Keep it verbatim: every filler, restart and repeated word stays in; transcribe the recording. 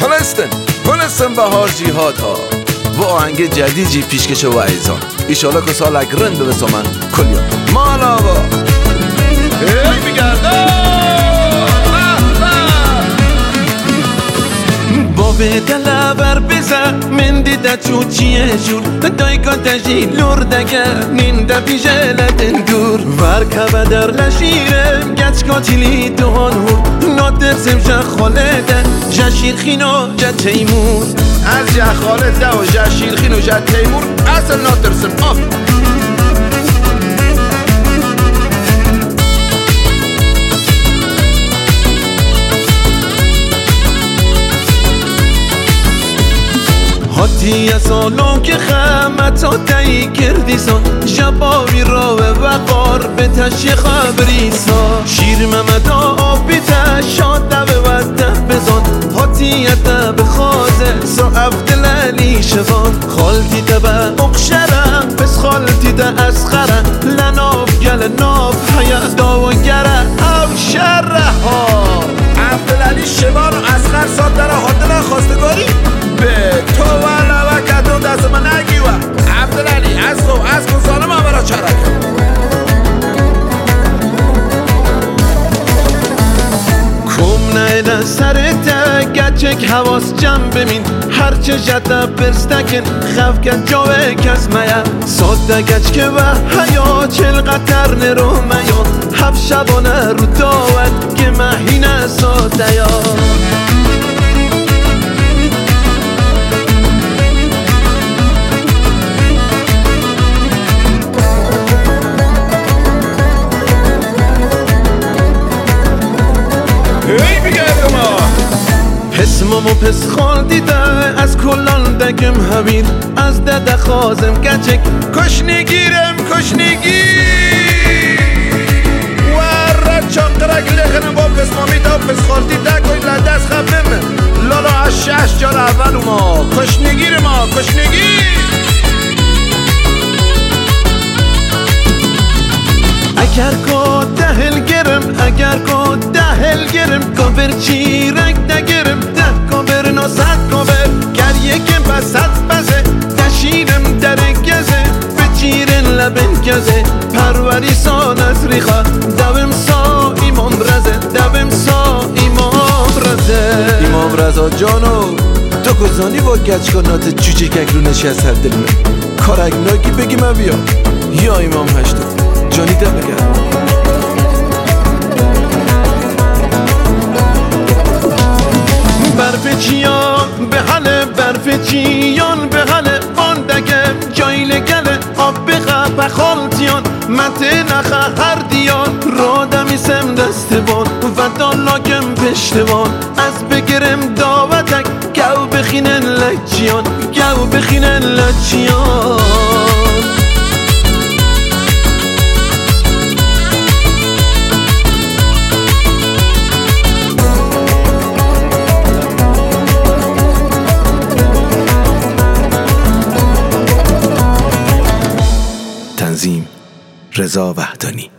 هلستن هلستن بهار جیهاد ها و آهنگ جدیدی پیشکش و ایزان ایشالا که سال اگرن به بسامن کلیا مال آقا ای بگردم به دلبر بزن من دیده چوچیه جور دایگا تجی لردگر نینده بیجه لدن دور ورکه در لشیرم گچ کاتیلی دهانور نادر سمجه خالده جه شیرخین و جه تیمور از جه خالده و جه شیرخین و جه تیمور اصل نادر سم آف هاتی سالون که خمتا تایی کردی سا جباوی را و وقار به تشی خبری سا شیر ممدا آبی تا شاده و وده بزان هاتی تا بخوازه سا افدلالی شفان خالتی تا با اقشره بس خالتی تا اسخره لناف گل ناف حیات داوگره او شره ها افدلالی شفان و اسخر ساد داره هاتنا خواستگاری به تو والا و کدوم دست من نگیوه عبدالعلی از تو از کن سالم همرا چرک کم نیده سرته گچک حواس جمع بمین هرچه جده برستکن خف گد جاوه کس میا ساده گچ که و حیا چل قطر نرو میا هف شبانه رو داود که مهینه ساده یا اسممو پس خال دیده از کلان دگم همین از دده خوازم گچک کش نگیرم کش نگیر ور چاقرک لخنم با پس مامی دا پس خال دیده کوی لدست خبمه لالا از شش جال اول ما کش نگیر ما کش نگیر اگر کو دهل گرم اگر کو دهل گرم کبر چیرک دگرم ده کبر نصد کبر گریه که بسد بزه تشیرم در گزه بچیرن لبن گزه پروری سان از ریخا دوم سا ایمام رزه دوم سا ایمام رزه ایمام رزا جانو تو گزانی با گچ کنات چوچه کک رو نشست هر دل من کارگناکی بگی من بیا یا ایمام هشتو جانی ده بگرد برف چیان به حله برف چیان به حله باندگه جایل گله آب بخه پخالتیان مته نخه هر دیان را دمیسم دستبان و دالاکم پشتوان از بگرم داوتک گو بخینن لچیان گو بخینن لچیان تنظیم رضا وحدانی.